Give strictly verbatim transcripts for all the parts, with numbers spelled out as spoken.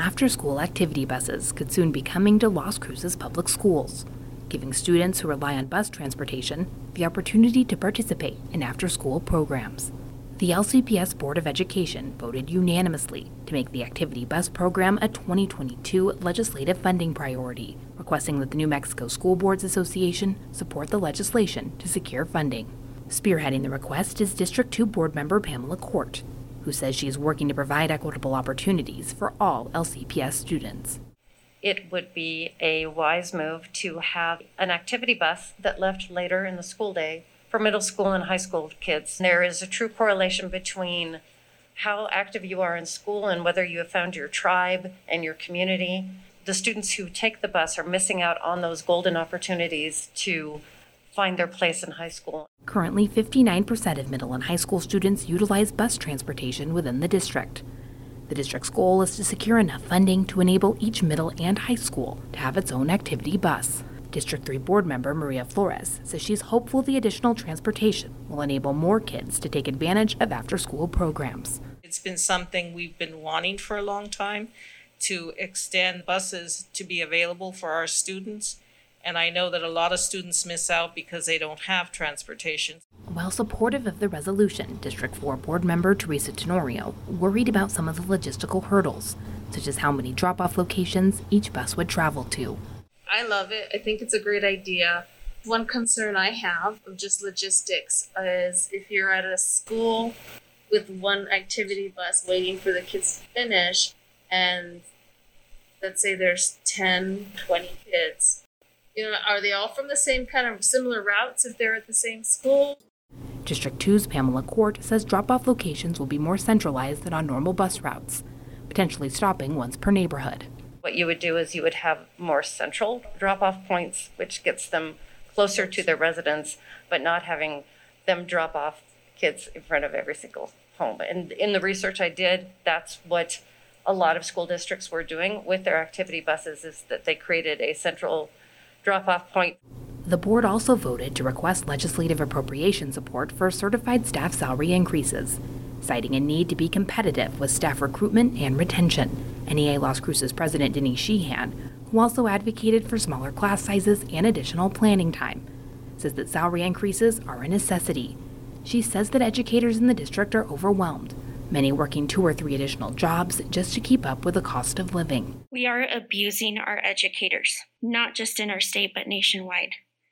after-school activity buses could soon be coming to Las Cruces public schools, giving students who rely on bus transportation the opportunity to participate in after-school programs. The L C P S Board of Education voted unanimously to make the activity bus program a twenty twenty-two legislative funding priority, requesting that the New Mexico School Boards Association support the legislation to secure funding. Spearheading the request is District two board member Pamela Court, who says she is working to provide equitable opportunities for all L C P S students. It would be a wise move to have an activity bus that left later in the school day for middle school and high school kids. There is a true correlation between how active you are in school and whether you have found your tribe and your community. The students who take the bus are missing out on those golden opportunities to find their place in high school. Currently, fifty-nine percent of middle and high school students utilize bus transportation within the district. The district's goal is to secure enough funding to enable each middle and high school to have its own activity bus. District three board member Maria Flores says she's hopeful the additional transportation will enable more kids to take advantage of after-school programs. It's been something we've been wanting for a long time, to extend buses to be available for our students. And I know that a lot of students miss out because they don't have transportation. While supportive of the resolution, District four board member Teresa Tenorio worried about some of the logistical hurdles, such as how many drop-off locations each bus would travel to. I love it. I think it's a great idea. One concern I have of just logistics is if you're at a school with one activity bus waiting for the kids to finish, and let's say there's ten, twenty kids, you know, are they all from the same kind of similar routes if they're at the same school? District two's Pamela Court says drop-off locations will be more centralized than on normal bus routes, potentially stopping once per neighborhood. What you would do is you would have more central drop-off points, which gets them closer to their residents, but not having them drop off kids in front of every single home. And in the research I did, that's what a lot of school districts were doing with their activity buses, is that they created a central drop-off point. The board also voted to request legislative appropriation support for certified staff salary increases, citing a need to be competitive with staff recruitment and retention. N E A Las Cruces President Denise Sheehan, who also advocated for smaller class sizes and additional planning time, says that salary increases are a necessity. She says that educators in the district are overwhelmed, many working two or three additional jobs just to keep up with the cost of living. We are abusing our educators, not just in our state, but nationwide.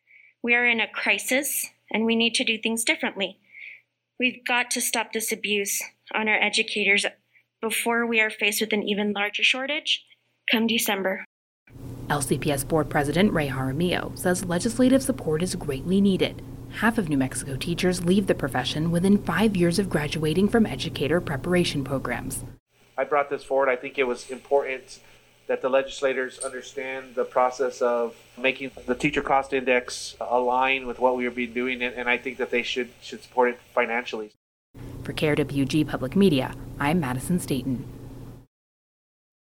We are in a crisis, and we need to do things differently. We've got to stop this abuse on our educators before we are faced with an even larger shortage come December. L C P S Board President Ray Jaramillo says legislative support is greatly needed. Half of New Mexico teachers leave the profession within five years of graduating from educator preparation programs. I brought this forward. I think it was important that the legislators understand the process of making the teacher cost index align with what we have been doing, and I think that they should should support it financially. For K R W G Public Media, I'm Madison Staten.